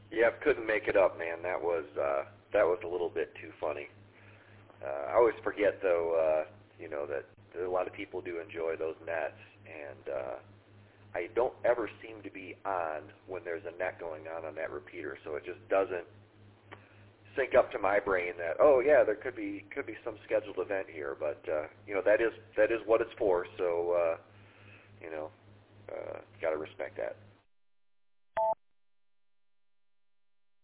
Yep, couldn't make it up, man. That was a little bit too funny. I always forget, though, that a lot of people do enjoy those nets, and I don't ever seem to be on when there's a net going on that repeater, so it just doesn't sync up to my brain that, oh yeah, there could be some scheduled event here, but that is what it's for, so got to respect that.